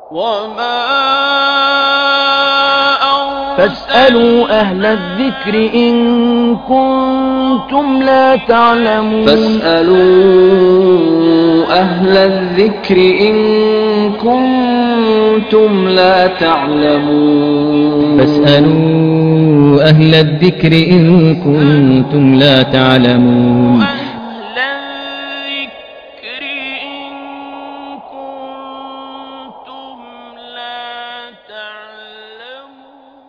وما فاسألوا أهل الذكر إن كنتم لا تعلمون. فاسألوا أهل الذكر إن كنتم لا تعلمون. فاسألوا أهل الذكر إن كنتم لا تعلمون. أهل الذكر إن كنتم لا تعلمون.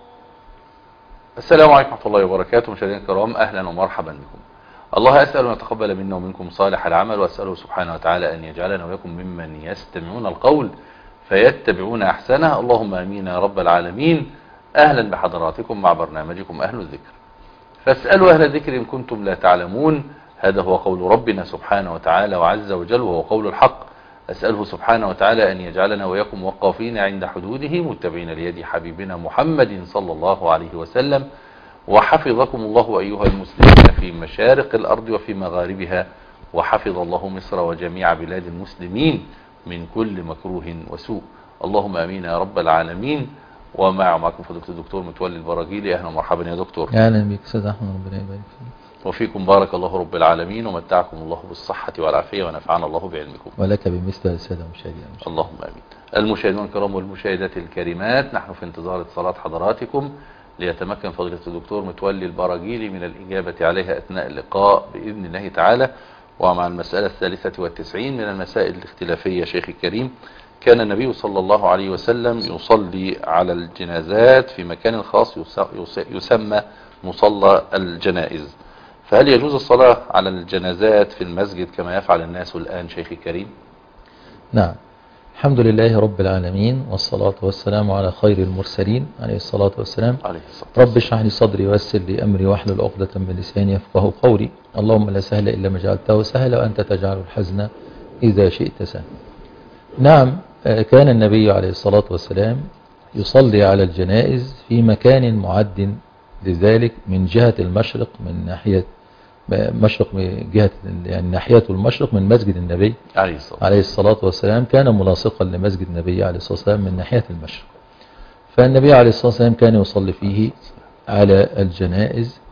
السلام عليكم ورحمة الله وبركاته. مشاهدينا الكرام، أهلا ومرحبا بكم. الله أسأل أن يتقبل منا ومنكم صالح العمل، وأسأله سبحانه وتعالى أن يجعلنا ويكم ممن يستمعون القول فيتبعون أحسنه. اللهم آمين يا رب العالمين. أهلا بحضراتكم مع برنامجكم أهل الذكر. فاسألوا أهل الذكر إن كنتم لا تعلمون. هذا هو قول ربنا سبحانه وتعالى وعز وجل، وهو قول الحق. أسأله سبحانه وتعالى أن يجعلنا ويكم وقافين عند حدوده، متبعين ليد حبيبنا محمد صلى الله عليه وسلم. وحفظكم الله أيها المسلمين في مشارق الأرض وفي مغاربها، وحفظ الله مصر وجميع بلاد المسلمين من كل مكروه وسوء. اللهم آمين يا رب العالمين. ومعكم فضيلة الدكتور متولي البراجيلي. أهلا ومرحبا يا دكتور. أهلا بك أستاذ أحمد، ربنا يبارك فيك. وفيكم بارك الله رب العالمين، ومتعكم الله بالصحة والعافية، ونفعنا الله بعلمكم. ولك بمثل السادة المشاهدين. اللهم آمين. المشاهدون الكرام والمشاهدات الكريمات، نحن في انتظار اتصالات حضراتكم ليتمكن فضيلة الدكتور متولي البراجيلي من الإجابة عليها أثناء اللقاء بإذن الله تعالى. ومع المسألة 93 من المسائل الاختلافية شيخ الكريم، كان النبي صلى الله عليه وسلم يصلي على الجنازات في مكان خاص يسمى مصلى الجنائز، فهل يجوز الصلاة على الجنازات في المسجد كما يفعل الناس الآن شيخ الكريم؟ نعم، الحمد لله رب العالمين، والصلاة والسلام على خير المرسلين عليه الصلاة والسلام. رب اشرح لي صدري ويسر لي أمري واحلل عقدة من لساني يفقهوا قولي. اللهم لا سهل إلا ما جعلته سهلا، وأنت تجعل الحزن إذا شئت سهلا. نعم، كان النبي عليه الصلاة والسلام يصلي على الجنائز في مكان معد لذلك من جهة المشرق، من ناحية مشرق، من جهة يعني ناحيته المشرق من مسجد النبي عليه الصلاة والسلام، كان ملاصقا لمسجد النبي عليه الصلاة والسلام من ناحية المشرق. فالنبي عليه الصلاة والسلام كان يصلي فيه على الجنائز،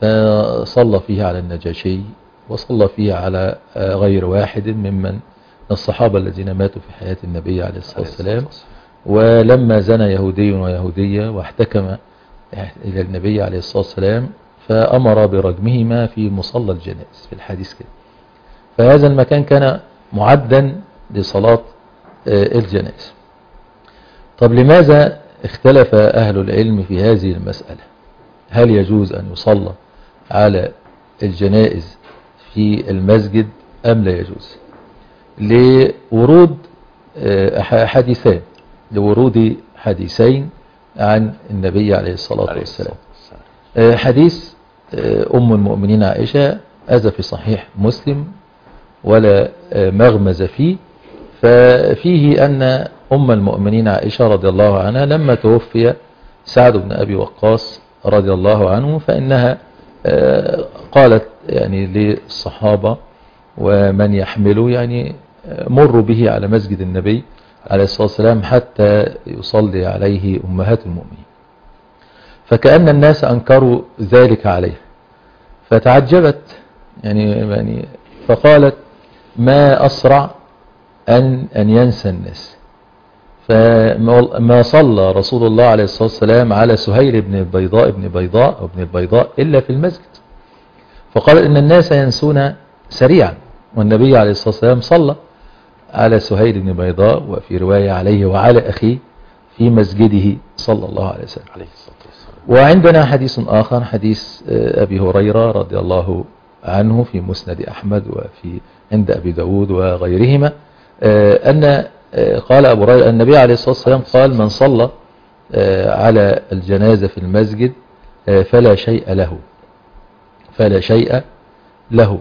فصلى فيه على النجاشي، وصلى فيه على غير واحد ممن الصحابة الذين ماتوا في حياة النبي عليه الصلاة والسلام. ولما زنى يهودي ويهودية واحتكم إلى النبي عليه الصلاة والسلام، فأمر برجمهما في مصلى الجنائز في الحديث كده. فهذا المكان كان معدا لصلاة الجنائز. طب لماذا اختلف أهل العلم في هذه المسألة؟ هل يجوز أن يصلى على الجنائز في المسجد أم لا يجوز؟ لورود حديثان، لورود حديثين عن النبي عليه الصلاة والسلام. حديث أم المؤمنين عائشة هذا في صحيح مسلم ولا مغمز فيه، ففيه أن أم المؤمنين عائشة رضي الله عنها لما توفي سعد بن أبي وقاص رضي الله عنه، فإنها قالت يعني للصحابة ومن يحمله يعني مروا به على مسجد النبي عليه الصلاة والسلام حتى يصلي عليه أمهات المؤمنين. فكأن الناس أنكروا ذلك عليه، فتعجبت يعني فقالت ما أسرع أن ينسى الناس. فما صلى رسول الله عليه الصلاة والسلام على سهيل بن البيضاء إلا في المسجد. فقال إن الناس ينسون سريعا، والنبي عليه الصلاة والسلام صلى على سهيل بن بيضاء، وفي رواية عليه وعلى أخيه في مسجده صلى الله عليه وسلم. وعندنا حديث آخر، حديث أبي هريرة رضي الله عنه في مسند أحمد وفي عند أبي داود وغيرهما، أن قال أبو هريرة النبي عليه الصلاة والسلام قال من صلى على الجنازة في المسجد فلا شيء له.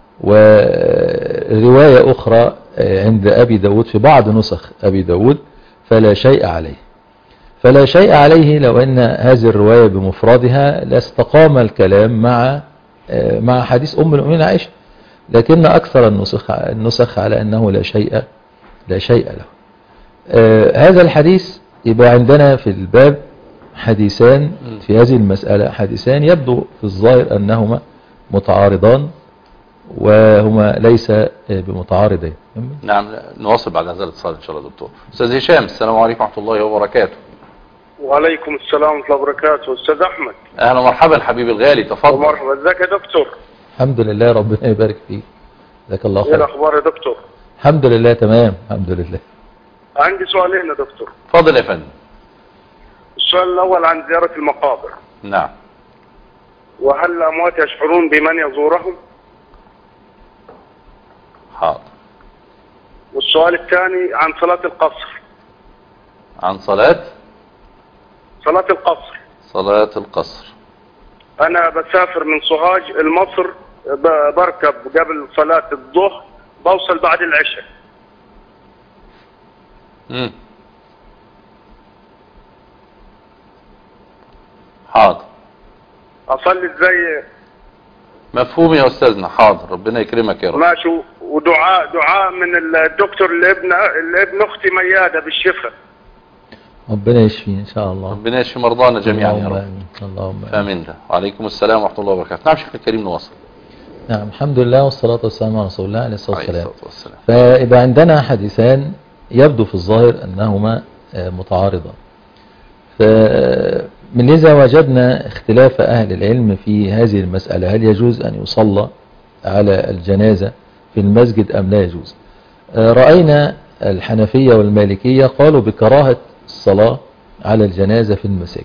ورواية أخرى عند أبي داود في بعض نسخ أبي داود فلا شيء عليه. لو أن هذه الرواية بمفردها لاستقام الكلام مع حديث أم المؤمنين عائشة، لكن أكثر النسخ على أنه لا شيء له. هذا الحديث يبقى عندنا في الباب حديثان في هذه المسألة، حديثان يبدو في الظاهر أنهما متعارضان وهما ليس بمتعارضين. نعم، نواصل بعد هذا الاتصال إن شاء الله دكتور. أستاذ هشام، السلام عليكم ورحمة الله وبركاته. وعليكم السلام ورحمة الله وبركاته. أستاذ أحمد، أهلا ومرحبا حبيبي الغالي، تفضل. مرحبا، ازيك يا دكتور؟ الحمد لله، ربنا يبارك فيك، جزاك الله ايه خير. الأخبار يا دكتور؟ الحمد لله تمام، الحمد لله. عندي سؤالين يا دكتور. اتفضل يا فندم. السؤال الأول عن زيارة المقابر. نعم. وهل الأموات يشعرون بمن يزورهم؟ حاضر. والسؤال الثاني عن صلاة القصر. عن صلاة القصر. صلاة القصر. أنا بسافر من سوهاج لمصر، بركب قبل صلاة الظهر، بوصل بعد العشاء. حاضر. أصلي ازاي؟ مفهوم يا أستاذنا، حاضر، ربنا يكرمك يا رب. ماشي. ودعاء من الدكتور لابن أختي ميادة بالشفاء. ربنا يشفي إن شاء الله. ربنا يشفي مرضانا جميعا يا رب. اللهم آمين. وعليكم السلام ورحمة الله وبركاته. نعم شيخنا الكريم، نواصل. نعم، الحمد لله والصلاة والسلام على رسول الله عليه الصلاة والسلام. والسلام. فيبقى عندنا حديثان يبدو في الظاهر أنهما متعارضان. فمن لذا وجدنا اختلاف أهل العلم في هذه المسألة، هل يجوز أن يصلى على الجنازة في المسجد أم لا يجوز؟ رأينا الحنفية والمالكية قالوا بكراهة الصلاة على الجنازة في المساجد،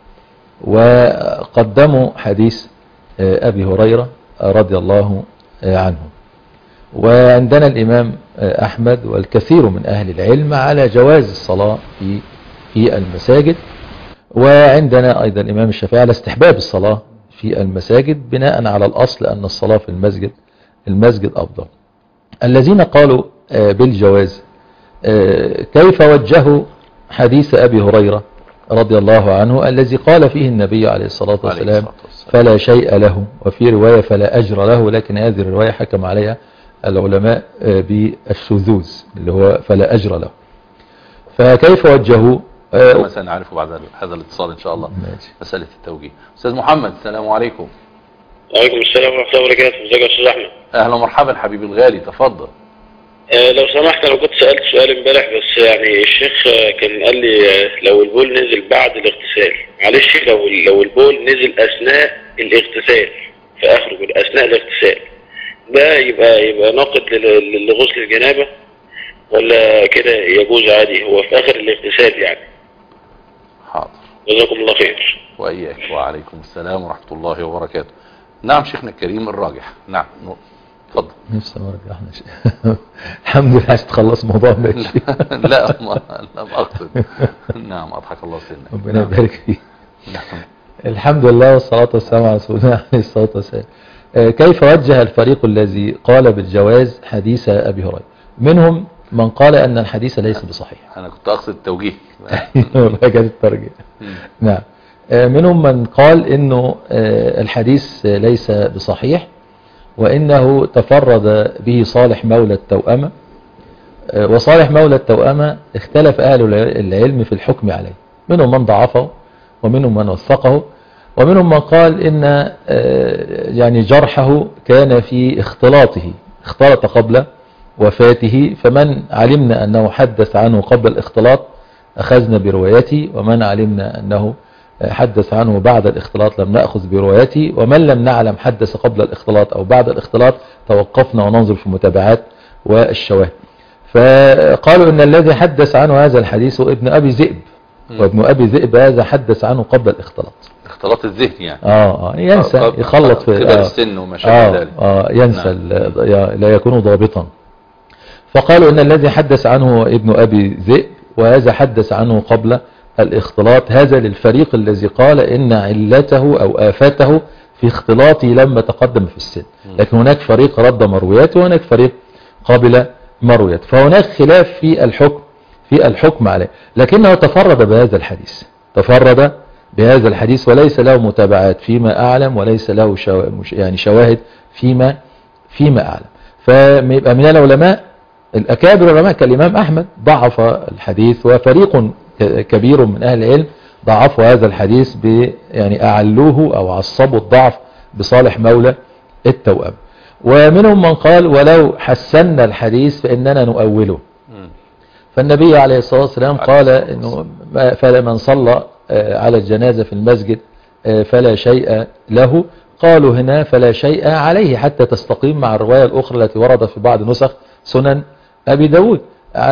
وقدموا حديث أبي هريرة رضي الله عنه. وعندنا الإمام أحمد والكثير من أهل العلم على جواز الصلاة في المساجد، وعندنا أيضا الإمام الشافعي على استحباب الصلاة في المساجد بناء على الأصل أن الصلاة في المسجد أفضل. الذين قالوا بالجواز كيف وجهوا حديث أبي هريرة رضي الله عنه الذي قال فيه النبي عليه الصلاة والسلام فلا شيء له، وفي رواية فلا أجر له، لكن هذه الرواية حكم عليها العلماء بالشذوذ اللي هو فلا أجر له. فكيف وجهوا؟ سنعرف بعد هذا الاتصال إن شاء الله. مسألة التوجيه. أستاذ محمد، السلام عليكم. وعليكم السلام ورحمة الله وبركاته. ازيك يا أستاذ أحمد؟ أهلا ومرحبا حبيبي الغالي، تفضل. لو سمحت، أنا كنت سألت سؤال امبارح، بس يعني الشيخ كان قال لي لو البول نزل بعد الاغتسال، معلش، لو البول نزل أثناء الاغتسال في آخره أثناء الاغتسال، ده يبقى ناقض لغسل الجنابة ولا كده يجوز عادي؟ هو في آخر الاغتسال يعني. حاضر. جزاكم الله خير. وإياك. وعليكم السلام ورحمة الله وبركاته. نعم شيخنا الكريم، الراجح. نعم اتفضل. نفسي مرجع احنا الحمد لله عايز تخلص موضوع ماشي. لا لم اقصد. نعم، اضحك الله سنك. ربنا يبارك فيك. الحمد لله والصلاة والسلام على رسول الله عليه الصلاة والسلام. كيف وجه الفريق الذي قال بالجواز حديث أبي هريرة؟ منهم من قال أن الحديث ليس بصحيح. أنا كنت أقصد التوجيه. كانت الترجيح. نعم. منهم من قال إنه الحديث ليس بصحيح، وإنه تفرد به صالح مولى التوأمة، وصالح مولى التوأمة اختلف أهل العلم في الحكم عليه، منهم من ضعفه ومنهم من وثقه، ومنهم من قال إن يعني جرحه كان في اختلاطه، اختلط قبل وفاته، فمن علمنا أنه حدث عنه قبل الاختلاط أخذنا بروايته، ومن علمنا أنه حدث عنه بعد الاختلاط لم نأخذ بروايته، ومن لم نعلم حدث قبل الاختلاط أو بعد الاختلاط توقفنا وننظر في المتابعات والشواهد. فقالوا إن الذي حدث عنه هذا الحديث ابن أبي ذئب، وابن أبي ذئب هذا حدث عنه قبل الاختلاط، اختلاط الذهن يعني. ينسى، يخلط في كبر السن وما شابه ذلك. ينسى. لا يكون ضابطا. فقالوا إن الذي حدث عنه ابن أبي ذئب، وهذا حدث عنه قبل الاختلاط. هذا للفريق الذي قال إن علته أو آفته في اختلاطه لما تقدم في السن، لكن هناك فريق رد مروياته وهناك فريق قابل مروياته، فهناك خلاف في الحكم عليه، لكنه تفرد بهذا الحديث وليس له متابعات فيما أعلم، وليس له شواهد فيما أعلم. فيبقى من العلماء الأكابر العلماء كالإمام أحمد ضعف الحديث، وفريق كبير من أهل العلم ضعفوا هذا الحديث يعني أعلوه أو عصبوا الضعف بصالح مولى التوأم. ومنهم من قال ولو حسنا الحديث فإننا نؤوله. فالنبي عليه الصلاة والسلام قال إنه فمن صلى على الجنازة في المسجد فلا شيء له. قالوا هنا فلا شيء عليه حتى تستقيم مع الرواية الأخرى التي وردت في بعض نسخ سنن أبي داود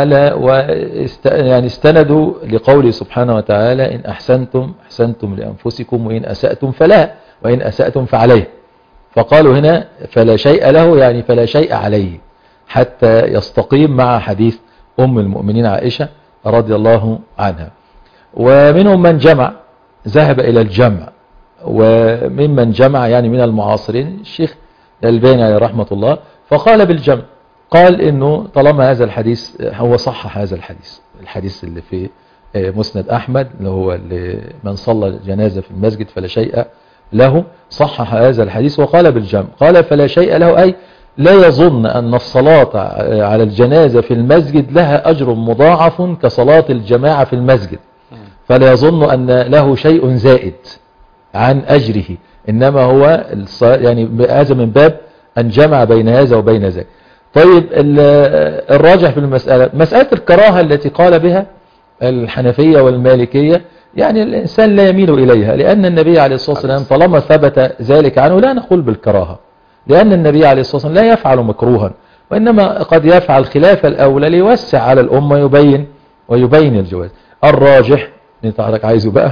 يعني استندوا لقوله سبحانه وتعالى إن أحسنتم أحسنتم لأنفسكم وإن أسأتم فلا وإن أسأتم فعليه. فقالوا هنا فلا شيء له يعني فلا شيء عليه حتى يستقيم مع حديث أم المؤمنين عائشة رضي الله عنها. ومنهم من جمع ذهب إلى الجمع، وممن جمع يعني من المعاصرين الشيخ الألباني عليه رحمة الله فقال بالجمع، قال إنه طالما هذا الحديث هو صحح هذا الحديث اللي في مسند أحمد اللي هو من صلى جنازة في المسجد فلا شيء له، صحح هذا الحديث وقال بالجمع. قال فلا شيء له أي لا يظن أن الصلاة على الجنازة في المسجد لها أجر مضاعف كصلاة الجماعة في المسجد، فلا يظن أن له شيء زائد عن أجره، إنما هو يعني هذا من باب أن جمع بين هذا وبين ذاك. طيب الراجح في المسألة مسألة الكراهة التي قال بها الحنفية والمالكية، يعني الإنسان لا يميل إليها، لأن النبي عليه الصلاة والسلام طالما ثبت ذلك عنه لا نقول بالكراهة، لأن النبي عليه الصلاة والسلام لا يفعل مكروها، وإنما قد يفعل خلاف الأولى ليوسع على الأمة ويبين الجواز. الراجح نتعرك عايزه بقى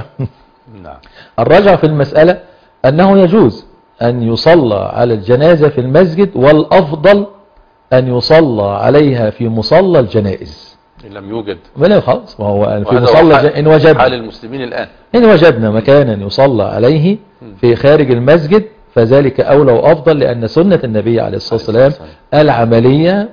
الراجح في المسألة أنه يجوز أن يصلى على الجنازة في المسجد، والأفضل أن يصلى عليها في مصلى الجنائز إن لم يوجد ولا خلاص، ما هو في مصلى إن وجدنا حال المسلمين الآن إن وجدنا مكانا يصلى عليه في خارج المسجد فذلك أولى وأفضل، لأن سنة النبي عليه الصلاة والسلام العملية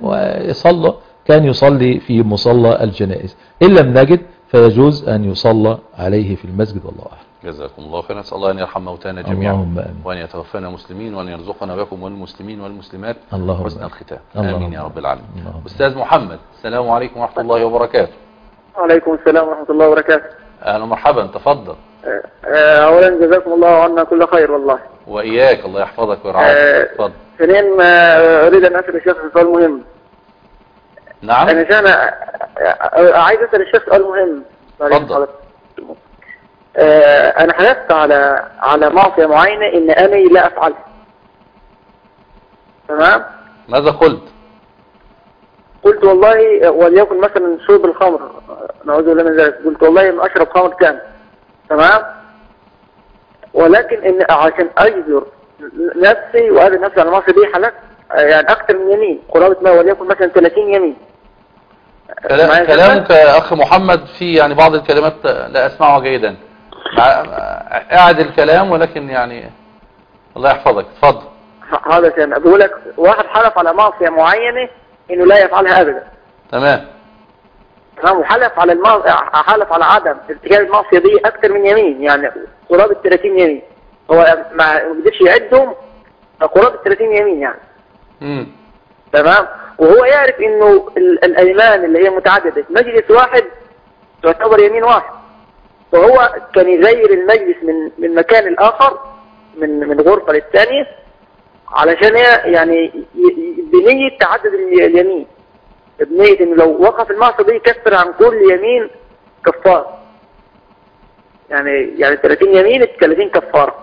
كان يصلي في مصلى الجنائز. إن لم نجد فيجوز أن يصلى عليه في المسجد والله أعلم. جزاكم الله خيرا. نسأل الله أن يرحم موتانا جميعا وأن يتوفانا مسلمين وأن يرزقنا بكم والمسلمين والمسلمات حسن الختام. آمين يا رب العالمين. أستاذ محمد، السلام عليكم ورحمة الله وبركاته. وعليكم السلام ورحمة الله وبركاته. أهلا ومرحبا، تفضل. أولا جزاكم الله عنا كل خير والله. وإياك، الله يحفظك ويرعاك. تفضل. ثانيا أريد أن أسأل الشيخ سؤال مهم. نعم. أنا عايز أسأل الشيخ سؤال مهم. تفضل. أنا حلفت على معصية معينة إن أنا لا أفعلها. تمام؟ ماذا قلت؟ قلت والله وليكن مثلا شرب الخمر، نعوذ بالله من ذلك، قلت والله ما أشرب خمر كامل. تمام؟ ولكن إن عشان أجبر نفسي وأجبر نفسي على المعصية دي حلفت يعني أكثر من يمين، قرابة ما وليكن مثلا 30 يمين. كلامك يا أخ محمد في يعني بعض الكلمات لا أسمعها جيدا. أعد الكلام ولكن يعني الله يحفظك. تفضل. هذا كان بقول لك واحد حلف على معصية معينة إنه لا يفعلها أبدا. تمام. وحلف على حلف على عدم ارتكاب المعصية دي أكثر من يمين، يعني قرابة 30 يمين. هو ما قدرش يعدهم، قرابة 30 يمين يعني. تمام. وهو يعرف إنه الأيمان اللي هي متعددة مجلس واحد تعتبر يمين واحد، وهو كان يغير المجلس من مكان الآخر من غرفة للثانية علشان يعني بنية تعدد اليمين، بنية إنه لو وقف المعصية دي يكفر عن كل يمين كفار، يعني 30 يمين 30 كفارة.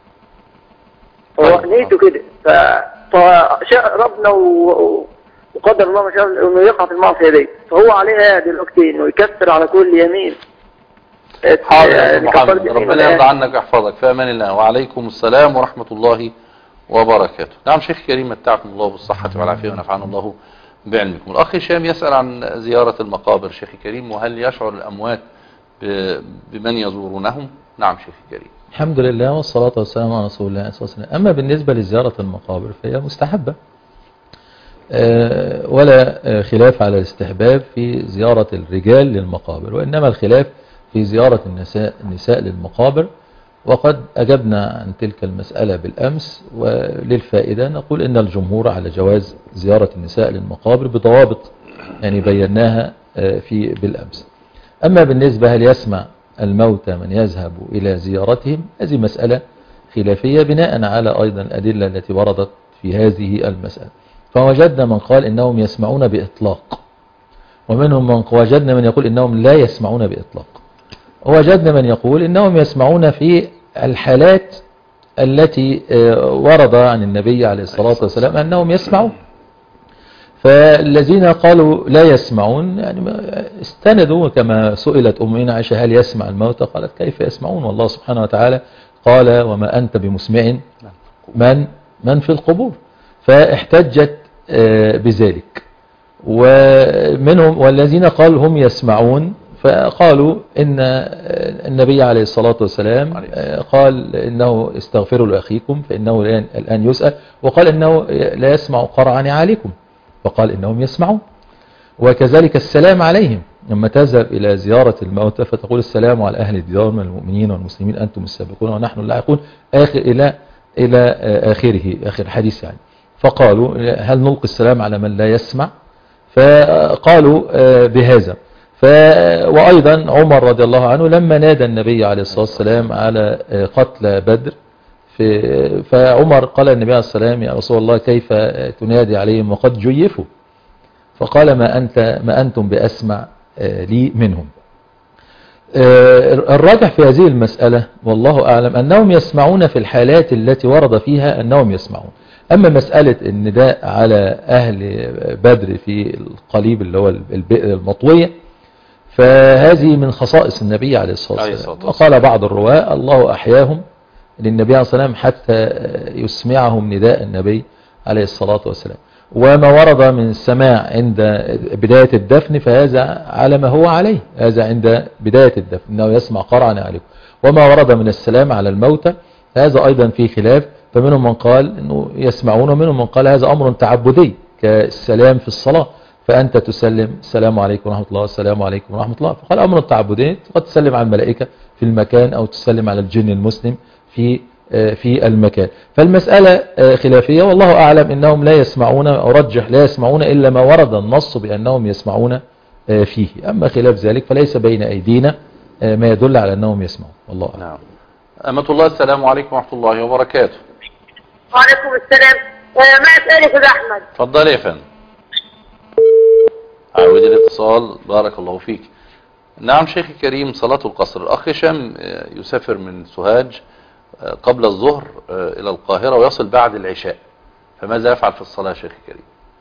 هو نيته كده، فشاء ربنا وقدر الله ما شاء انه يقع في المعصية دي، فهو عليها دلوقتي انه يكفر على كل يمين. حاضر يا محمد، ربنا يرضى عنك ويحفظك. في امان الله. وعليكم السلام ورحمة الله وبركاته. نعم شيخ كريم، متعكم الله بالصحة والعافية ونفعنا الله بعلمكم. الأخ هشام يسأل عن زيارة المقابر شيخ كريم، وهل يشعر الأموات بمن يزورونهم؟ نعم شيخ كريم. الحمد لله والصلاة والسلام على رسول الله صلى الله عليه وسلم. أما بالنسبة لزيارة المقابر فهي مستحبة، ولا خلاف على الاستحباب في زيارة الرجال للمقابر، وإنما الخلاف في زيارة النساء للمقابر. وقد أجبنا عن تلك المسألة بالأمس، وللفائدة نقول إن الجمهور على جواز زيارة النساء للمقابر بضوابط يعني بيناها بالأمس. أما بالنسبة هل يسمع الموتى من يذهب إلى زيارتهم، هذه مسألة خلافية بناء على أيضا الأدلة التي وردت في هذه المسألة. فوجدنا من قال إنهم يسمعون بإطلاق، ومنهم من وجدنا من يقول إنهم لا يسمعون بإطلاق، ووجدنا من يقول إنهم يسمعون في الحالات التي ورد عن النبي عليه الصلاة والسلام أنهم يسمعون. فالذين قالوا لا يسمعون يعني استندوا كما سئلت أمنا عائشة هل يسمع الموتى، قالت كيف يسمعون والله سبحانه وتعالى قال وما أنت بمسمع من في القبور، فاحتجت بذلك. ومنهم والذين قالوا هم يسمعون فقالوا إن النبي عليه الصلاة والسلام قال إنه استغفروا لأخيكم فإنه الآن يسأل، وقال إنه لا يسمع قرع نعالكم، فقال إنهم يسمعون. وكذلك السلام عليهم لما تذهب إلى زيارة الموتى فتقول السلام على أهل الديار من المؤمنين والمسلمين أنتم السابقون ونحن اللاحقون إلى آخر الحديث يعني. فقالوا هل نلقي السلام على من لا يسمع؟ فقالوا بهذا. وأيضا عمر رضي الله عنه لما نادى النبي عليه الصلاة والسلام على قتل بدر فعمر قال النبي عليه الصلاة والسلام يا رسول الله كيف تنادي عليهم وقد جيفوا؟ فقال ما أنتم بأسمع لي منهم. الراجح في هذه المسألة والله أعلم أنهم يسمعون في الحالات التي ورد فيها أنهم يسمعون. أما مسألة النداء على أهل بدر في القليب اللي هو البئر المطوية فهذه من خصائص النبي عليه الصلاة والسلام. وقال بعض الرواة الله أحياهم للنبي عليه الصلاة والسلام حتى يسمعهم نداء النبي عليه الصلاة والسلام. وما ورد من السماع عند بداية الدفن فهذا على ما هو عليه، هذا عند بداية الدفن إنه يسمع قرعا عليكم. وما ورد من السلام على الموتى هذا أيضا فيه خلاف، فمنهم من قال إنه يسمعون ومنهم من قال هذا أمر تعبدي كالسلام في الصلاة، فأنت تسلم السلام عليكم ورحمة الله السلام عليكم ورحمة الله، فقال أمر تعبدي قد تسلم على الملائكة في المكان أو تسلم على الجن المسلم في المكان. فالمسألة خلافية والله أعلم إنهم لا يسمعون أو رجح لا يسمعون إلا ما ورد النص بأنهم يسمعون فيه. أما خلاف ذلك فليس بين أيدينا ما يدل على أنهم يسمعون والله أعلم. نعم. أمة الله السلام عليكم ورحمة الله وبركاته. وعليكم السلام. ما أسألك يا أحمد؟ تفضل يا فندم. عاود الاتصال بارك الله فيك. نعم شيخي الكريم صلاة القصر. الأخ هشام يسافر من سوهاج قبل الظهر إلى القاهرة ويصل بعد العشاء، فماذا يفعل في الصلاة شيخ الكريم؟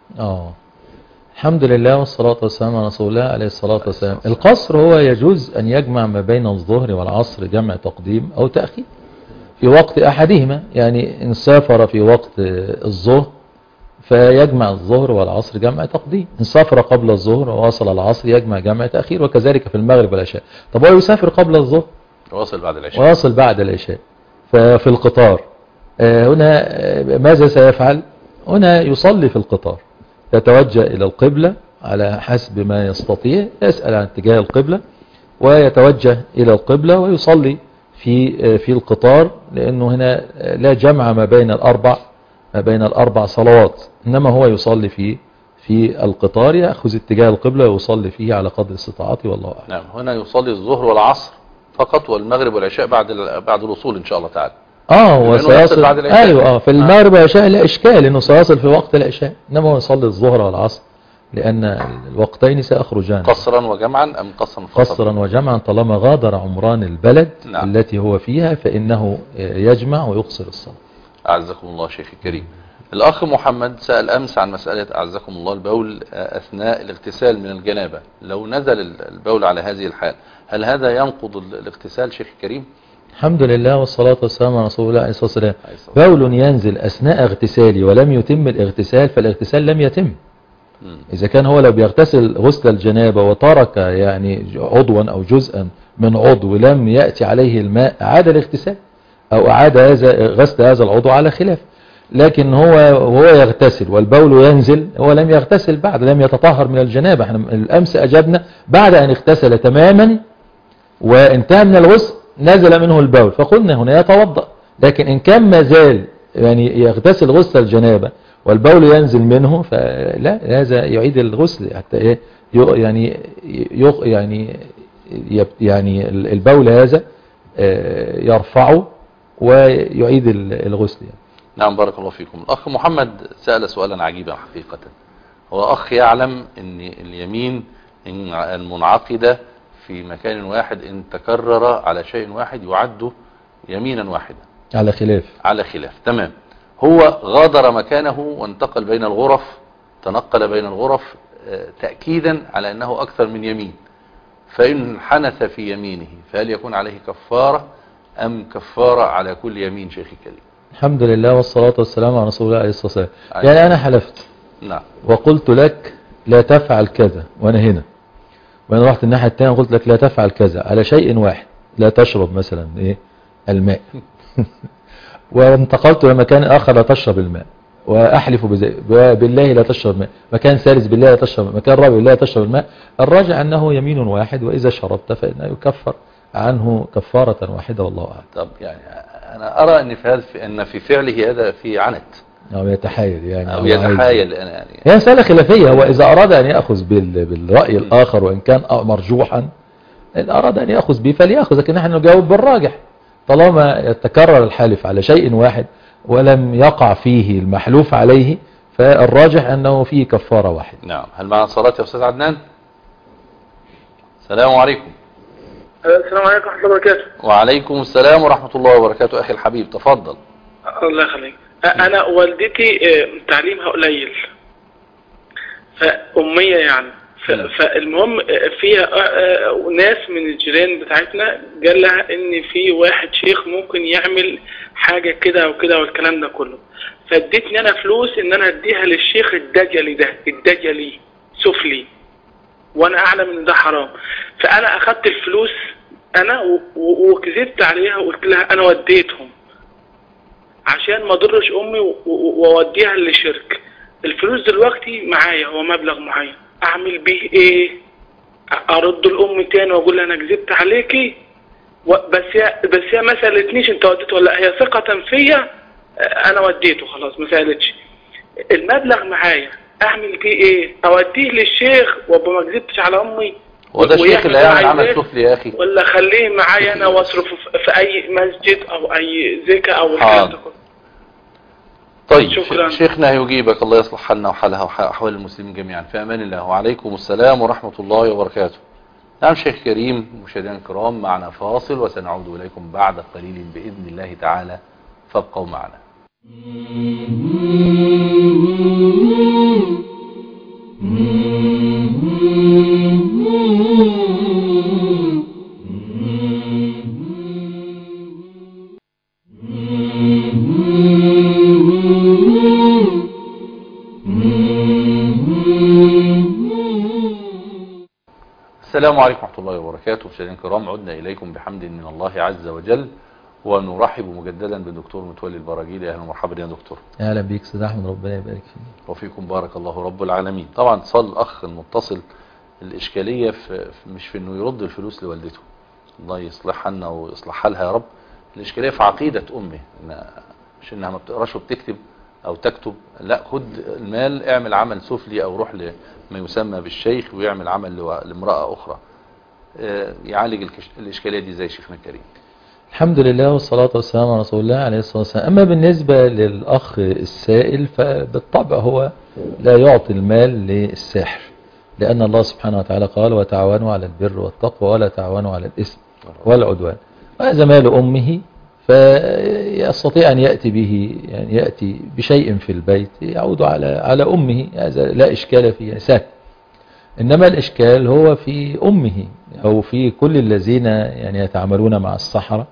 الحمد لله والصلاة والسلام على رسول الله عليه الصلاة والسلام. القصر هو يجوز أن يجمع ما بين الظهر والعصر جمع تقديم أو تأخير في وقت أحدهما، يعني إن سافر في وقت الظهر فيجمع الظهر والعصر جمع تقديم، إن سافر قبل الظهر ووصل العصر يجمع جمع تأخير، وكذلك في المغرب والعشاء. طب هو يسافر قبل الظهر وواصل بعد العشاء ففي القطار هنا ماذا سيفعل؟ هنا يصلي في القطار، يتوجه إلى القبلة على حسب ما يستطيع، يسأل عن اتجاه القبلة ويتوجه إلى القبلة ويصلي في القطار، لأنه هنا لا جمع ما بين الأربع صلوات، إنما هو يصلي في القطار، يأخذ اتجاه القبلة ويصلي فيه على قدر استطاعته والله أعلم. نعم. هنا يصلي الظهر والعصر فقط والمغرب والعشاء بعد الوصول إن شاء الله تعالى. هو سيصل ايوه في المغرب والعشاء لا اشكال انه سيصل في وقت العشاء، انما هو يصلي الظهر والعصر لان الوقتين سيخرجان قصرا وجمعا ام قصرا وجمعا طالما غادر عمران البلد التي هو فيها فانه يجمع ويقصر الصلاة. اعزكم الله شيخ الكريم. الاخ محمد سأل امس عن مسألة اعزكم الله البول اثناء الاغتسال من الجنابة، لو نزل البول على هذه الحال هل هذا ينقض الاغتسال شيخ الكريم؟ الحمد لله والصلاة والسلام على رسول الله عليه الصلاة والسلام. بول ينزل أثناء اغتسالي ولم يتم الاغتسال فالاغتسال لم يتم. إذا كان هو لو بيغتسل غسل الجنابة وترك يعني عضوا أو جزءا من عضو لم يأتي عليه الماء أعاد الاغتسال أو أعاد غسل هذا العضو على خلاف. لكن هو يغتسل والبول ينزل هو لم يغتسل بعد، لم يتطهر من الجنابة. احنا الأمس أجبنا بعد أن اغتسل تماما وانتهى من الغسل نزل منه البول فقلنا هنا يتوضأ. لكن إن كان ما زال يعني يغتسل غسل الجنابة والبول ينزل منه، فلا هذا يعيد الغسل حتى ايه يعني البول هذا يرفعه ويعيد الغسل يعني. نعم بارك الله فيكم. الأخ محمد سأل سؤالا عجيبا حقيقة. هو أخ يعلم أن اليمين المنعقدة في مكان واحد إن تكرر على شيء واحد يعد يمينا واحدة على خلاف تمام. هو غادر مكانه وانتقل بين الغرف، تنقل بين الغرف تأكيدا على أنه أكثر من يمين، فإن حنث في يمينه فهل يكون عليه كفارة أم كفارة على كل يمين شيخي الكريم؟ الحمد لله والصلاة والسلام على رسول الله عليه الصلاة والسلام. يعني أنا حلفت نعم وقلت لك لا تفعل كذا وأنا هنا، وأنا رحت الناحية الثانية وقلت لك لا تفعل كذا على شيء واحد، لا تشرب مثلا الماء وانتقلت لمكان آخر لا تشرب الماء، وأحلف بالله لا تشرب ماء، مكان ثالث بالله لا تشرب، مكان رابع بالله لا تشرب الماء. الراجع أنه يمين واحد، وإذا شربت فإنه يكفر عنه كفارة واحدة والله أعلم. طب يعني أنا أرى أن في فعله هذا في عنت أو يتحايل يعني أو يتحايل يعني هي مسألة خلافية. هو إذا أراد أن يأخذ بالرأي الآخر وإن كان مرجوحا، إن أراد أن يأخذ به فليأخذ، لكن نحن نجاوب بالراجح. طالما يتكرر الحلف على شيء واحد ولم يقع فيه المحلوف عليه فالراجح أنه فيه كفارة واحد. نعم. هل معنا صلاة يا أستاذ عدنان؟ السلام عليكم. السلام عليكم ورحمة الله وبركاته. وعليكم السلام ورحمة الله وبركاته. أخي الحبيب تفضل. الله يخليك. أنا والدتي تعليمها قليل، فأمية يعني، فالمهم فيها ناس من الجيران بتاعتنا قال لها ان في واحد شيخ ممكن يعمل حاجة كده وكده والكلام ده كله، فادتني انا فلوس ان انا اديها للشيخ الدجلي سفلي، وانا اعلم ان ده حرام. فانا اخدت الفلوس انا وكذبت عليها وقلت لها انا وديتهم عشان ما اضرش امي واوديها للشرك. الفلوس دلوقتي معايا، هو مبلغ معين، اعمل بيه ايه؟ ارد الام تاني واقول لها انا كذبت عليكي؟ بس هي ما سالتنيش انت وديته ولا، هي ثقة فيا انا وديته خلاص، ما سالتش. المبلغ معايا اعمل بيه ايه؟ اوديه للشيخ وابقى ما كذبتش على امي؟ وده الشيخ اللي هيعمل عمل سفلي يا اخي، ولا اخليه معايا انا واصرف في اي مسجد او اي زكاة او الكلام ده كله؟ طيب شيخنا يجيبك، الله يصلح حالنا وحالها وأحوال المسلمين جميعا. في أمان الله. وعليكم السلام ورحمة الله وبركاته. نعم شيخ كريم. مشاهدينا الكرام معنا فاصل وسنعود إليكم بعد قليل بإذن الله تعالى، فابقوا معنا. السلام عليكم ورحمة الله وبركاته. مشاهدينا الكرام، عدنا إليكم بحمد من الله عز وجل، ونرحب مجددا بالدكتور متولي البراجيلي. أهلا ومرحبا يا دكتور. أهلا بيك أستاذ أحمد، ربنا يبارك فيك. وفيكم بارك الله رب العالمين. طبعا اتصال الأخ المتصل، الإشكالية مش في إنه يرد الفلوس لوالدته، الله يصلح حالنا ويصلح حالها يا رب. الإشكالية في عقيدة أمه، مش إنها ما بتقراش وبتكتب أو تكتب، لا، خد المال اعمل عمل سفلي أو روح لما يسمى بالشيخ ويعمل عمل لامرأة أخرى. يعالج الإشكالية دي زي شيخنا الكريم. الحمد لله والصلاة والسلام على رسول الله عليه الصلاة والسلام. أما بالنسبة للأخ السائل فبالطبع هو لا يعطي المال للساحر، لأن الله سبحانه وتعالى قال وتعاونوا على البر والتقوى ولا تعاونوا على الإثم والعدوان. وهذا مال أمه، فيستطيع أن يأتي به، يعني يأتي بشيء في البيت يعود على أمه، هذا لا إشكال فيه، سهل. إنما الإشكال هو في أمه أو في كل الذين يعني يتعاملون مع السحرة.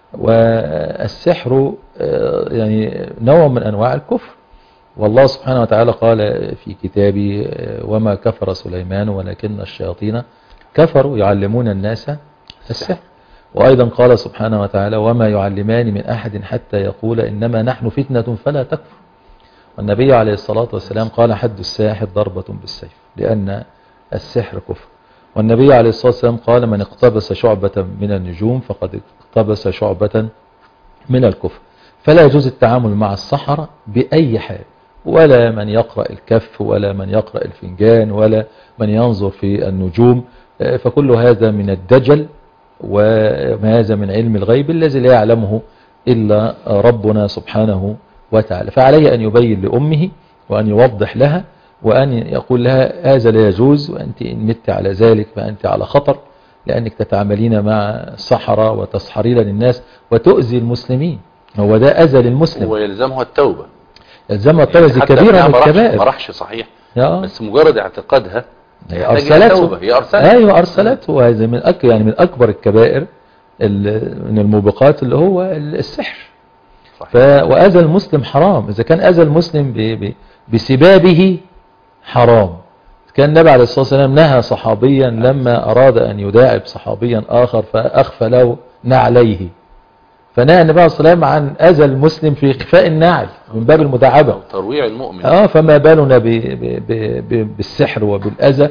والسحر يعني نوع من أنواع الكفر، والله سبحانه وتعالى قال في كتابه وما كفر سليمان ولكن الشياطين كفروا يعلمون الناس السحر. وأيضا قال سبحانه وتعالى وما يعلمان من أحد حتى يقول إنما نحن فتنة فلا تكفر. والنبي عليه الصلاة والسلام قال حد الساحر ضربة بالسيف، لأن السحر كفر. والنبي عليه الصلاة والسلام قال من اقتبس شعبة من النجوم فقد اقتبس شعبة من الكفر. فلا يجوز التعامل مع السحرة بأي حال، ولا من يقرأ الكف ولا من يقرأ الفنجان ولا من ينظر في النجوم، فكل هذا من الدجل، وما هذا من علم الغيب الذي لا يعلمه إلا ربنا سبحانه وتعالى. فعليه أن يبين لأمه وأن يوضح لها وأن يقول لها هذا لا يجوز، وأنت إن مت على ذلك فأنت على خطر، لأنك تتعاملين مع السحرة وتسحرين للناس وتؤذي المسلمين. هو ده أذى للمسلم، ويلزمها التوبة. يلزمها التوبة، دي كبيرة من الكبائر. ما راحش صحيح، بس مجرد اعتقادها هي أرسلته. هي أرسلته. أيوة أرسلته. وهذا من يعني من أكبر الكبائر من الموبقات اللي هو السحر. وأذى المسلم حرام. إذا كان أذى المسلم بسبابه حرام، كان النبي عليه الصلاة والسلام نهى صحابيا لما أراد أن يداعب صحابيا آخر فأخفى له نعليه، فنهى النبي عليه الصلاة والسلام عن أذى المسلم في إخفاء النعل من باب المداعبة وترويع المؤمن. فما بالنا بالسحر وبالأذى،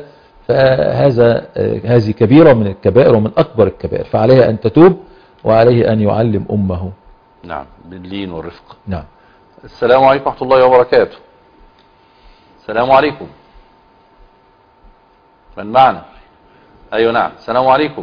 هذه كبيرة من الكبائر ومن أكبر الكبائر، فعليه أن تتوب وعليه أن يعلم أمه. نعم، باللين والرفق. نعم. السلام عليكم ورحمة الله وبركاته. السلام عليكم. من معنا؟ أيوة نعم. السلام عليكم.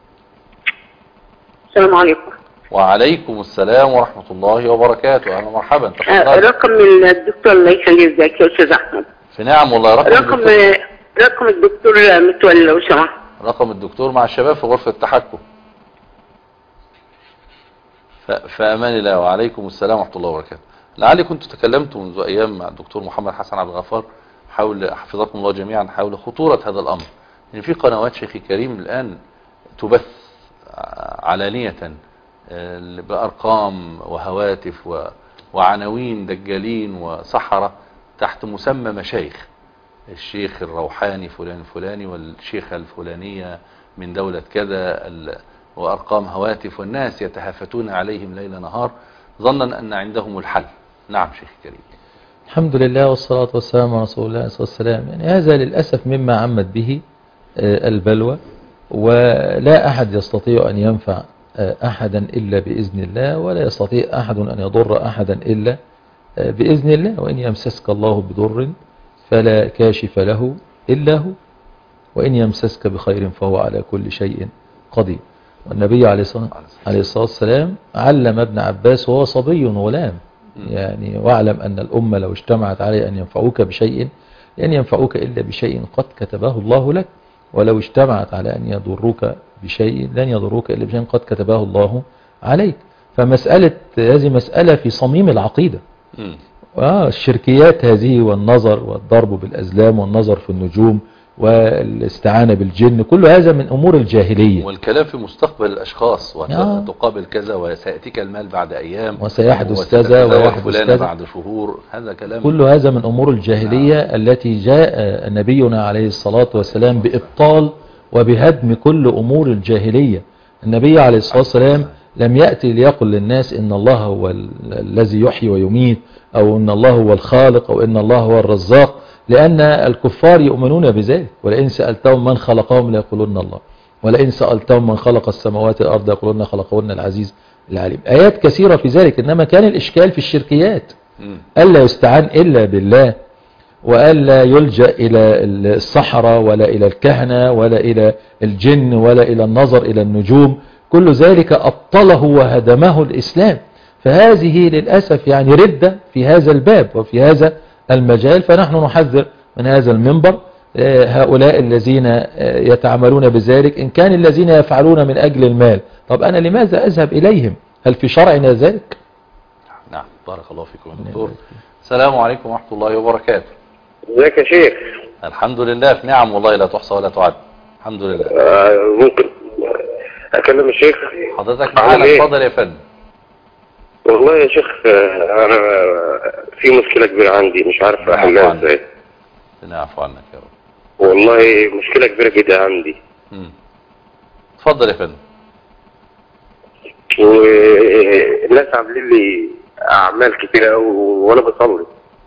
السلام عليكم. وعليكم السلام ورحمة الله وبركاته. أهلا مرحبا. رقم الدكتور الله يخليه ازيك يا أستاذ أحمد؟ في نعم والله. رقم الدكتور متولي لو سمحت. رقم الدكتور مع الشباب في غرفة التحكم. فأمان الله. وعليكم السلام ورحمة الله وبركاته. لعلي كنت تكلمت منذ أيام مع الدكتور محمد حسن عبد الغفار حول، حفظكم الله جميعا، حول خطورة هذا الأمر. يعني في قنوات شيخي كريم الآن تبث علانية بأرقام وهواتف وعناوين دجالين وسحرة تحت مسمى مشايخ، الشيخ الروحاني فلان الفلاني والشيخة الفلانية من دولة كذا، وأرقام هواتف، والناس يتهافتون عليهم ليل نهار ظنا أن عندهم الحل. نعم شيخ كريم. الحمد لله والصلاة والسلام على رسول الله صلى الله عليه وسلم. يعني هذا للأسف مما عمت به البلوى، ولا أحد يستطيع أن ينفع أحدا إلا بإذن الله، ولا يستطيع أحد أن يضر أحدا إلا بإذن الله. وإن يمسسك الله بضر فلا كاشف له إلا هو، وإن يمسسك بخير فهو على كل شيء قدير. والنبي عليه الصلاة والسلام علم ابن عباس وهو صبي غلام، يعني واعلم أن الأمة لو اجتمعت عليه أن ينفعوك بشيء لن ينفعوك إلا بشيء قد كتبه الله لك، ولو اجتمعت على أن يضروك بشيء لن يضروك إلا بشيء قد كتبه الله عليك. فمسألة هذه مسألة في صميم العقيدة. الشركيات هذه والنظر والضرب بالأزلام والنظر في النجوم والاستعانة بالجن، كل هذا من أمور الجاهلية، والكلام في مستقبل الأشخاص، وتقابل كذا وسيأتيك المال بعد أيام وسيحدث كذا ويحدث كذا بعد شهور. هذا كلام كل هذا من أمور الجاهلية التي جاء نبينا عليه الصلاة والسلام بإبطال وبهدم كل أمور الجاهلية. النبي عليه الصلاة والسلام لم يأتي ليقل للناس إن الله هو الذي يحيي ويميت، أو إن الله هو الخالق، أو إن الله هو الرزاق، لأن الكفار يؤمنون بذلك. ولئن سألتهم من خلقهم ليقولون الله، ولئن سألتهم من خلق السماوات والأرض يقولون خلقهن العزيز العليم. آيات كثيرة في ذلك. إنما كان الإشكال في الشركيات، ألا يستعان إلا بالله، وألا يلجأ إلى السحرة ولا إلى الكهنة ولا إلى الجن ولا إلى النظر إلى النجوم. كل ذلك أبطله وهدمه الإسلام. فهذه للأسف يعني ردة في هذا الباب وفي هذا المجال. فنحن نحذر من هذا المنبر هؤلاء الذين يتعاملون بذلك، إن كان الذين يفعلون من أجل المال. طب أنا لماذا أذهب إليهم؟ هل في شرعنا ذلك؟ نعم. بارك الله فيكم يا دكتور. السلام عليكم ورحمة الله وبركاته. ازيك يا شيخ؟ الحمد لله في نعم والله لا تحصى ولا تعد. الحمد لله. ممكن أكلم الشيخ؟ حضرتك معانا، اتفضل يا فندم. والله يا شيخ أنا في مشكلة كبيرة عندي مش عارف أحلها إزاي. نعفو عنك يا رب. والله مشكلة كبيرة جدا عندي. اتفضل يا فندم. والناس عاملين لي أعمال كتيرة وأنا بصلي.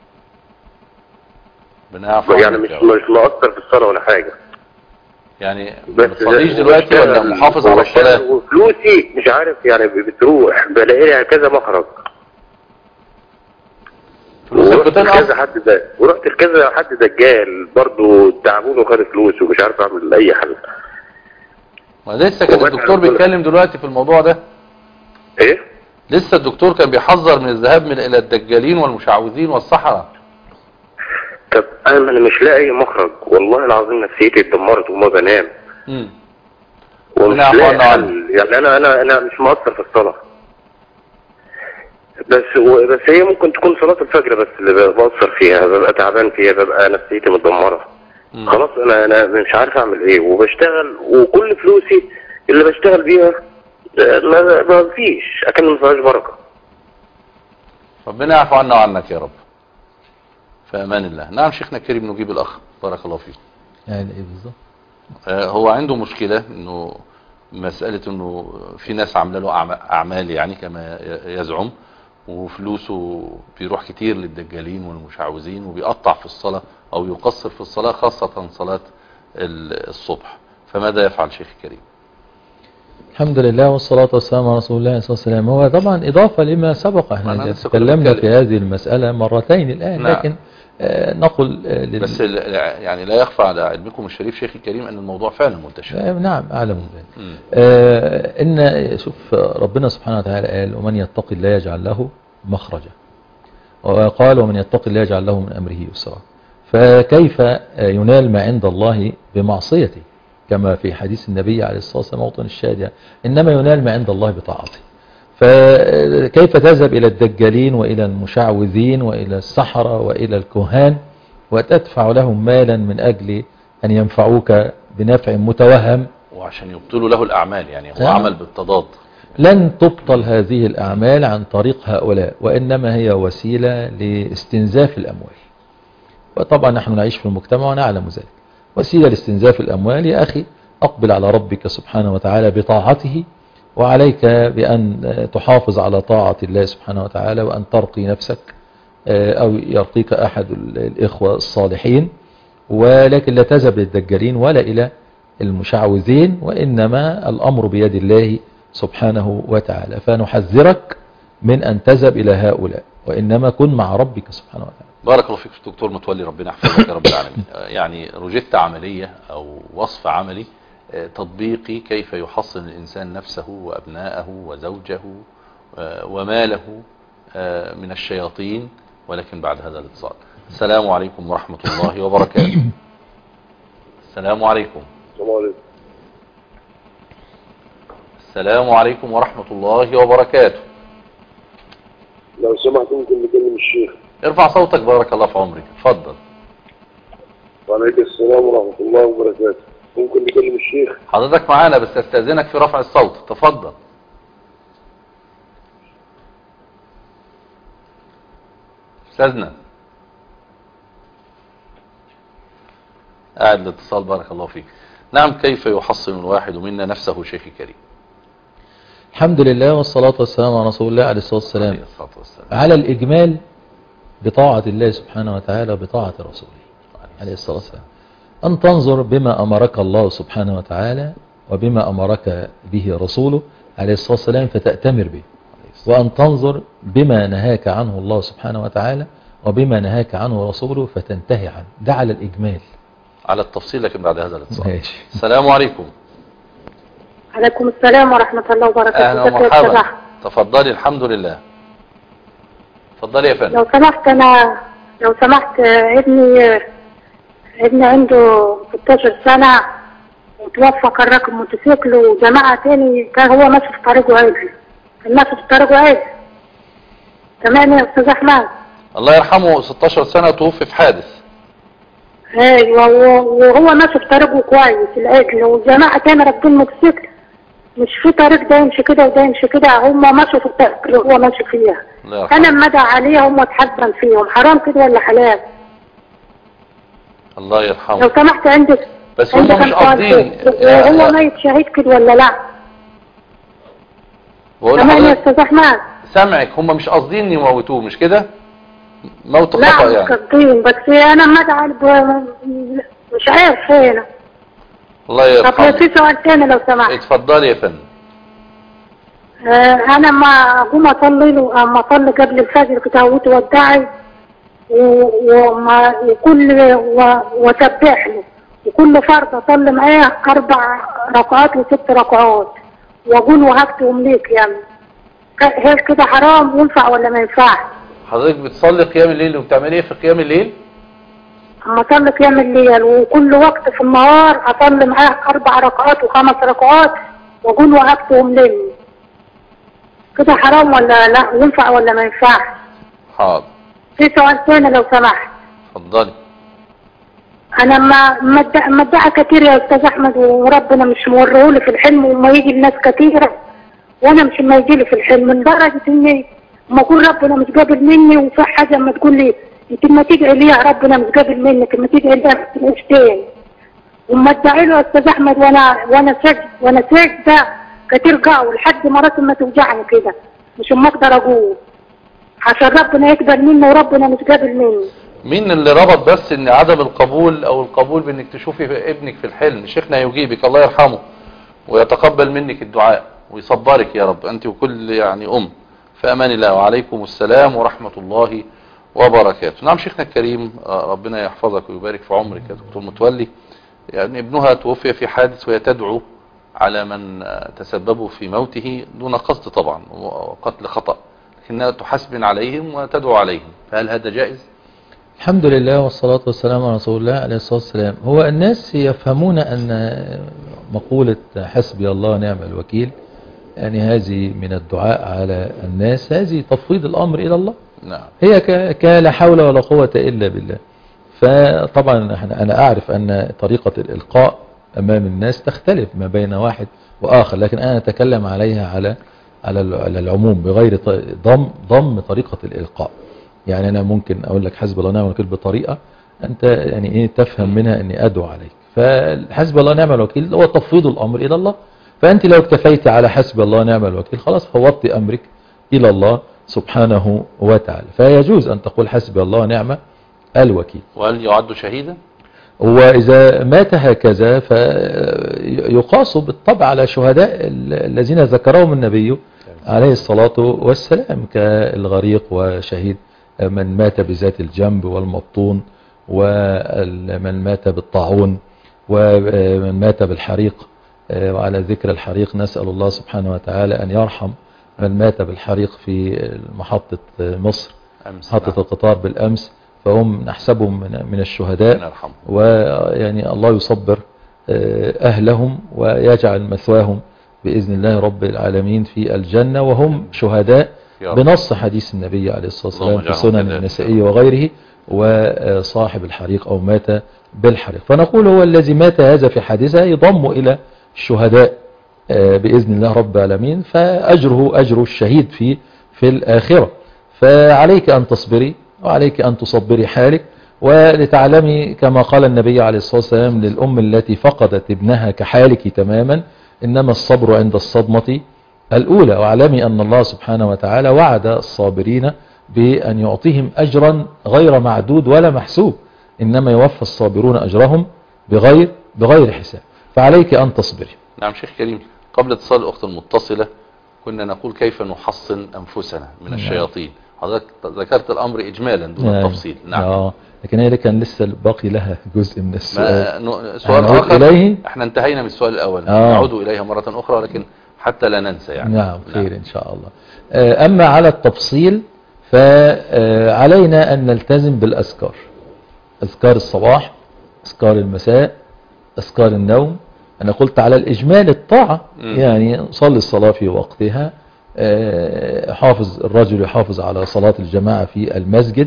يعني مش مقصر في الصلاة ولا حاجة. يعني ما بتصليش دلوقتي ولا محافظ على الصلاة؟ وفلوسي مش عارف يعني بتروح، بلاقي لها كذا مخرج. فلوسك نفسك بتنقص. ورحت لكذا حد دجال برضه تعبوني وخد فلوس ومش عارف اعمل اي حل. ما لسه كان الدكتور بيتكلم دلوقتي في الموضوع ده. ايه؟ لسه الدكتور كان بيحذر من الذهاب الى الدجالين والمشعوذين والسحرة. طب انا مش لاقي مخرج، والله العظيم نفسيتي اتدمرت وما بنام. ومش لاقي حل. يعني انا مش مقصر في الصلاه، بس هي ممكن تكون صلاه الفجر بس اللي بقصر فيها، ببقى تعبان فيها، ببقى نفسيتي متدمره. خلاص انا مش عارف اعمل ايه، وبشتغل وكل فلوسي اللي بشتغل بيها ما فيش، اكن ما فيهاش بركه. ربنا يعفو عنا وعنك يا رب. في امان الله. نعم شيخنا الكريم، نجيب الاخ بارك الله فيكم. يعني ايه بالظبط؟ هو عنده مشكلة انه مسألة انه في ناس عامله له اعمال يعني كما يزعم، وفلوسه بيروح كتير للدجالين والمشعوذين، وبيقطع في الصلاة او يقصر في الصلاة، خاصة صلاة الصبح. فماذا يفعل شيخ الكريم؟ الحمد لله والصلاة والسلام على رسول الله صلى الله عليه وسلم. هو طبعا إضافة لما سبق، احنا تكلمنا في هذه المسألة مرتين الآن. نعم. لكن نقل بس يعني لا يخفى على علمكم الشريف شيخ الكريم أن الموضوع فعلا منتشر. نعم أعلم ذلك. إن شوف ربنا سبحانه وتعالى قال: ومن يتق الله يجعل له مخرجا، وقال: ومن يتق الله يجعل له من أمره يسرا. فكيف ينال ما عند الله بمعصيته؟ كما في حديث النبي عليه الصلاة والسلام موطن الشهادة: إنما ينال ما عند الله بطاعته. فكيف تذهب إلى الدجالين وإلى المشعوذين وإلى السحرة وإلى الكهان وتدفع لهم مالا من أجل أن ينفعوك بنفع متوهم، وعشان يبطلوا له الأعمال؟ يعني هو عمل بالتضاد. لن تبطل هذه الأعمال عن طريق هؤلاء، وإنما هي وسيلة لاستنزاف الأموال. وطبعا نحن نعيش في المجتمع ونعلم ذلك. وسيلة لاستنزاف الأموال. يا أخي أقبل على ربك سبحانه وتعالى بطاعته، وعليك بأن تحافظ على طاعة الله سبحانه وتعالى، وأن ترقي نفسك أو يرقيك أحد الإخوة الصالحين، ولكن لا تذهب للدجالين ولا إلى المشعوذين، وإنما الأمر بيد الله سبحانه وتعالى. فنحذرك من أن تذهب إلى هؤلاء، وإنما كن مع ربك سبحانه وتعالى. بارك الله فيك دكتور متولي، ربنا يحفظك يا رب العالمين. يعني روجيتا عملية أو وصف عملي تطبيقي كيف يحصن الإنسان نفسه وأبناءه وزوجه وماله من الشياطين. ولكن بعد هذا الاتصال. السلام عليكم ورحمة الله وبركاته. السلام عليكم. السلام عليكم ورحمة الله وبركاته. لو سمحت ممكن نكلم الشيخ؟ ارفع صوتك بارك الله في عمرك، اتفضل. وعليكم السلام ورحمة الله وبركاته. ممكن نكلم الشيخ؟ حضرتك معانا بس استأذنك في رفع الصوت، تفضل. استاذنا. قاعد الاتصال بارك الله فيك. نعم، كيف يحصن الواحد منا نفسه شيخ الكريم؟ الحمد لله والصلاة والسلام على رسول الله عليه الصلاة والسلام. على الإجمال بطاعة الله سبحانه وتعالى وبطاعة رسوله عليه الصلاة والسلام. أن تنظر بما أمرك الله سبحانه وتعالى وبما أمرك به رسوله عليه الصلاة والسلام فتأتمر به، وأن تنظر بما نهاك عنه الله سبحانه وتعالى وبما نهاك عنه رسوله فتنتهي عنه. ده على الإجمال. على التفصيل لكن بعد هذا الاتصال. السلام عليكم. عليكم السلام ورحمة الله وبركاته. أهلا ومرحبا. تفضلي. الحمد لله. تفضلي يا فندم. لو سمحت ابني عنده 16 سنة وتوفى، كان راكب موتوسيكل وجماعة تاني، كان هو ماشي في طريقه عادي، كان ماشي في طريقه عادي. تمام يا أستاذ أحمد؟ الله يرحمه. 16 سنة توفي في حادث. ايوه، وهو ماشي في طريقه كويس العجل، والجماعة تاني راكبين موتوسيكل مش في طريق، ده يمشي كده وده يمشي كده، هم ماشوا في الطريق اللي هو ماشي فيها. انا مدى عليهم واتحزن فيهم، حرام كده ولا حلال؟ الله يرحمه. لو سمحت عندك بس هم مش قاصدين. هو ميت شهيد كده ولا لا؟ تمام يا استاذ احمد. سامعك. هم مش قاصدين يموتوه مش كده؟ موت خطأ يعني. لا مش قاصدين، بس انا مدى مش عارف هنا. الله يرحمه. طب في سؤال تاني لو سمحت. اتفضلي يا فندم. انا ما اقوم اصلي له، اما اصلي قبل الفجر كده وتودعي، وسبح له، وكل فرد اصلي معاه 4 ركعات و6 ركعات واقول وهبتهم ليك. يعني هل كده حرام ينفع ولا ما ينفعش؟ حضرتك بتصلي قيام الليل وبتعملي ايه في قيام الليل؟ اما اصلي قيام الليل وكل وقت في النهار اصلي معاه 4 ركعات و5 ركعات واقول وهبتهم لي، كده حرام ولا لا؟ ينفع ولا ما ينفعش؟ حاضر. في سؤال ثاني لو سمحت. اتفضلي. انا مدعي كتير يا استاذ احمد، وربنا مش موريهولي في الحلم، وما يجي الناس كتيره وانا مش ما يجي لي في الحلم، لدرجه اني ما اقول ربنا مش قابل مني، وفي حاجه اما تقول لي انت ما تدعي لي يا ربنا مش قابل منك، اما تدعي لي ما تدعيش تاني. وما ادعي له يا استاذ احمد وانا ساجده كتير قاول لحد ما راسي ما توجعني كده، مش ما اقدر اقول عشان ربنا يقبل مني وربنا مش قابل مني. مين اللي ربط بس ان عدم القبول او القبول بانك تشوفي ابنك في الحلم؟ شيخنا يجيبك الله يرحمه ويتقبل منك الدعاء ويصبرك يا رب انت وكل يعني في امان الله. وعليكم السلام ورحمة الله وبركاته. نعم شيخنا الكريم ربنا يحفظك ويبارك في عمرك يا دكتور متولي. يعني ابنها توفي في حادث وهي تدعو على من تسببوا في موته دون قصد طبعا وقتل خطأ، لكنها تحسبن عليهم وتدعو عليهم، فهل هذا جائز؟ الحمد لله والصلاة والسلام على رسول الله عليه الصلاة والسلام. هو الناس يفهمون أن مقولة حسبي الله ونعم الوكيل يعني هذه من الدعاء على الناس، هذه تفويض الأمر إلى الله. نعم. هي لا حول ولا قوة إلا بالله. فطبعا أنا أعرف أن طريقة الإلقاء أمام الناس تختلف ما بين واحد وآخر، لكن أنا أتكلم عليها على العموم بغير ضم طريقة الإلقاء. يعني أنا ممكن أقول لك حسب الله ونعم الوكيل بطريقة أنت يعني إيه تفهم منها أني أدعو عليك، فحسب الله ونعم الوكيل هو تفويض الأمر إلى الله. فأنت لو اكتفيت على حسب الله ونعم الوكيل خلاص فوضت أمرك إلى الله سبحانه وتعالى. فيجوز أن تقول حسبي الله ونعم الوكيل. وهل يعد شهيدا؟ وإذا مات هكذا فيقاس بالطبع على شهداء الذين ذكرهم النبي عليه الصلاة والسلام كالغريق وشهيد من مات بذات الجنب والمبطون ومن مات بالطاعون ومن مات بالحريق. وعلى ذكر الحريق نسأل الله سبحانه وتعالى أن يرحم من مات بالحريق في محطة مصر، محطة القطار بالأمس، فهم نحسبهم من الشهداء، ويعني الله يصبر أهلهم ويجعل مثواهم بإذن الله رب العالمين في الجنة وهم شهداء بنص حديث النبي عليه الصلاة والسلام في سنن النسائي وغيره، وصاحب الحريق أو مات بالحريق. فنقول هو الذي مات هذا في حادثة يضم إلى الشهداء بإذن الله رب العالمين، فأجره أجر الشهيد في الآخرة. فعليك أن تصبري وعليك أن تصبري حالك، ولتعلمي كما قال النبي عليه الصلاة والسلام للأم التي فقدت ابنها كحالك تماما إنما الصبر عند الصدمة الأولى. واعلمي أن الله سبحانه وتعالى وعد الصابرين بأن يعطيهم أجرا غير معدود ولا محسوب، إنما يوفى الصابرون أجرهم بغير حساب. فعليك أن تصبري. نعم شيخ كريم، قبل اتصال الأخت المتصلة كنا نقول كيف نحصن أنفسنا من الشياطين. حضرتك ذكرت الأمر إجمالا دون التفصيل. نعم. لكن هي كان لسه باقي لها جزء من السؤال. سؤال آخر إليه؟ احنا انتهينا من السؤال الأول. نعود إليها مرة أخرى لكن حتى لا ننسى يعني. نعم خير إن شاء الله. أما على التفصيل فعلينا أن نلتزم بالأذكار، أذكار الصباح، أذكار المساء، أذكار النوم. أنا قلت على الإجمال الطاعة، يعني صلي الصلاة في وقتها، الرجل يحافظ على صلاة الجماعة في المسجد.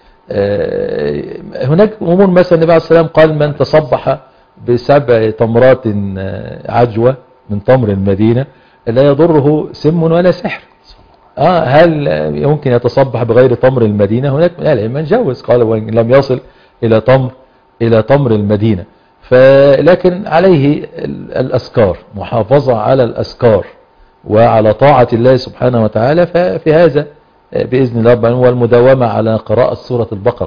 هناك أمور مثلا النبي عليه السلام قال من تصبح ب7 تمرات عجوة من تمر المدينة لا يضره سم ولا سحر. هل يمكن يتصبح بغير تمر المدينة؟ هناك من العلم من جوز، قال وإن لم يصل إلى تمر المدينة. لكن عليه الأذكار، محافظة على الأذكار وعلى طاعة الله سبحانه وتعالى. ففي هذا بإذن الله والمداومة على قراءة سورة البقرة،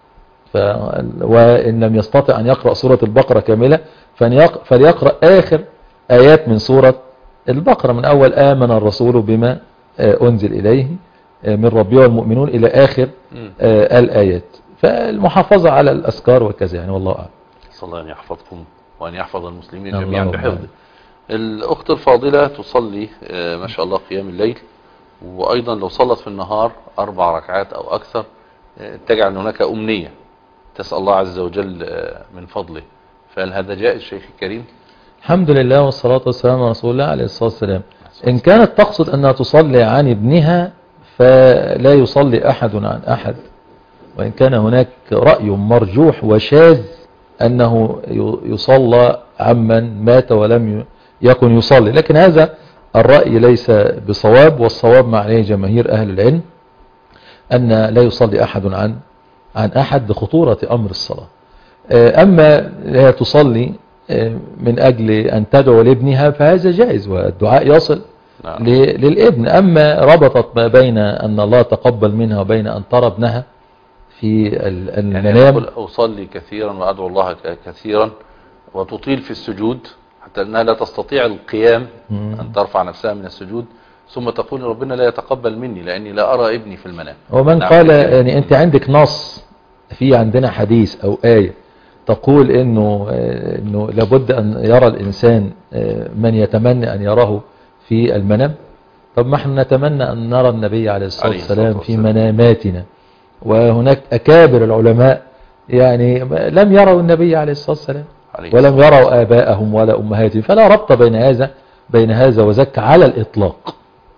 وإن لم يستطع أن يقرأ سورة البقرة كاملة فليقرأ آخر آيات من سورة البقرة، من أول آمن الرسول بما أنزل إليه من ربه والمؤمنون إلى آخر الآيات. فالمحافظة على الأذكار وكذا يعني، والله أعلم. صلى الله أن يحفظكم وأن يحفظ المسلمين جميعا بحفظه. الأخت الفاضلة تصلي ما شاء الله قيام الليل، وأيضا لو صلت في النهار 4 ركعات أو أكثر تجعل هناك أمنية تسأل الله عز وجل من فضله، فهل هذا جائز شيخ الكريم؟ الحمد لله والصلاة والسلام على رسول الله عليه الصلاة والسلام. إن كانت تقصد أنها تصلي عن ابنها فلا يصلي أحد عن أحد، وإن كان هناك رأي مرجوح وشاذ أنه يصلى عمن مات ولم يكن يصلي، لكن هذا الرأي ليس بصواب، والصواب ما عليه جماهير أهل العلم أن لا يصلي أحد عن أحد لخطورة أمر الصلاة. أما لا تصلي من أجل أن تدعو لابنها فهذا جائز، والدعاء يصل للابن. أما ربطت ما بين أن الله تقبل منها وبين أن ترى ابنها في المنام، يعني أصلي كثيرا وأدعو الله كثيرا وتطيل في السجود حتى أنها لا تستطيع القيام أن ترفع نفسها من السجود، ثم تقول ربنا لا يتقبل مني لأني لا أرى ابني في المنام. ومن قال يعني أنت عندك نص في عندنا حديث أو آية تقول إنه لابد أن يرى الإنسان من يتمنى أن يراه في المنام؟ طب ما احنا نتمنى أن نرى النبي عليه الصلاة والسلام في مناماتنا، وهناك أكابر العلماء يعني لم يروا النبي عليه الصلاة والسلام ولم يروا آباءهم ولا أمهاتهم، فلا ربط بين هذا وذاك على الإطلاق.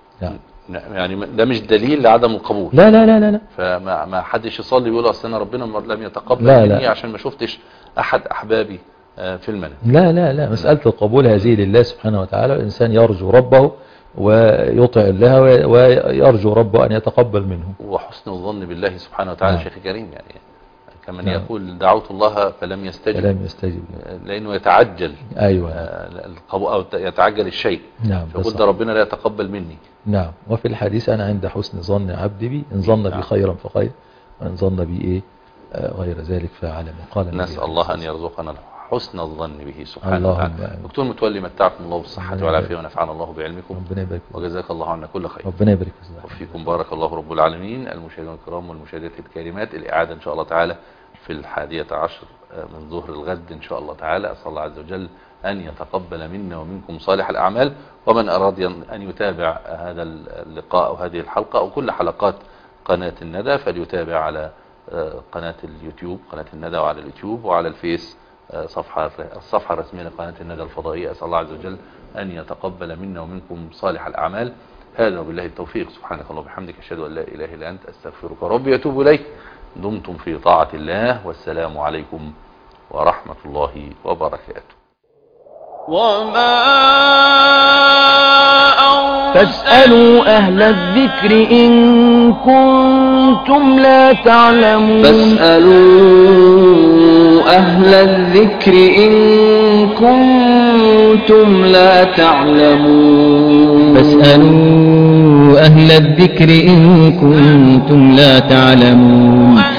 يعني ده مش دليل لعدم القبول. لا لا لا لا، فما حدش يصلي يقول أصل أنا ربنا لم يتقبل مني عشان ما شفتش أحد أحبابي في المنام. لا لا لا، مسألة القبول هذه لله سبحانه وتعالى، الإنسان يرجو ربه ويطع الله ويرجو ربه أن يتقبل منه. وحسن الظن بالله سبحانه وتعالى شيخ كريم، يعني كمن يقول دعوت الله فلم يستجب لأنه يتعجل. أيوة. أو يتعجل الشيء. فقل ده ربنا لا يتقبل مني. نعم. وفي الحديث أنا عند حسن ظن عبدي بي، إن ظن بي خيرا فخير، وإن ظن بي غير ذلك فعلم. قال نسأل الله أن يرزقنا حسن الظن به سبحانه وتعالى. دكتور متولي متعكم الله بالصحة والعافية ونفعنا الله بعلمكم. ربنا يبارك فيك وجزاك الله عنا كل خير. ربنا يبارك فيك وفيكم بارك الله رب العالمين. المشاهدين الكرام والمشاهدات الكريمات، الإعادة إن شاء الله تعالى في 11 من ظهر الغد إن شاء الله تعالى. أسأل الله عز وجل أن يتقبل منا ومنكم صالح الأعمال. ومن أراد أن يتابع هذا اللقاء أو هذه الحلقة أو كل حلقات قناة الندى فليتابع على قناة اليوتيوب، قناة الندى، وعلى اليوتيوب وعلى الفيس الصفحة الرسمية لقناة الندى الفضائية. أسأل الله عز وجل أن يتقبل منا ومنكم صالح الأعمال. هذا وبالله التوفيق. سبحانك اللهم وبحمدك، أشهد أن لا إله إلا أنت، أستغفرك ربي وأتوب إليك. دمتم في طاعة الله، والسلام عليكم ورحمة الله وبركاته. فاسألوا أهل الذكر إن كنتم لا تعلمون. فاسألوا أهل الذكر إن كنتم لا تعلمون. فاسألوا أهل الذكر إن كنتم لا تعلمون.